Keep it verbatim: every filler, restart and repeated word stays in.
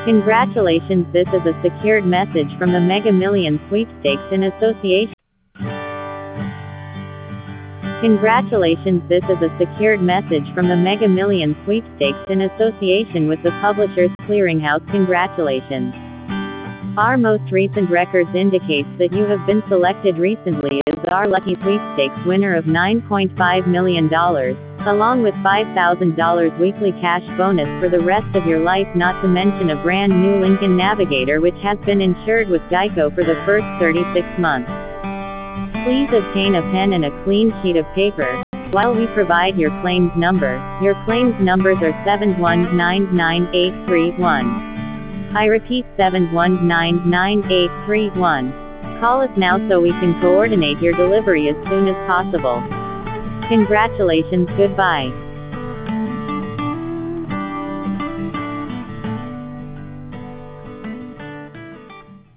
Congratulations, this is a secured message from the Mega Millions sweepstakes in association. Congratulations, this is a secured message from the Mega Millions sweepstakes in association with the Publishers Clearinghouse. Congratulations. Our most recent records indicates that you have been selected recently as our lucky sweepstakes winner of nine point five million dollars, along with five thousand dollars weekly cash bonus for the rest of your life, not to mention a brand new Lincoln Navigator which has been insured with Geico for the first thirty-six months. Please obtain a pen and a clean sheet of paper while we provide your claims number. Your claims numbers are seven one nine nine eight three one. I repeat, seven one nine nine eight three one. Call us now so we can coordinate your delivery as soon as possible. Congratulations, goodbye.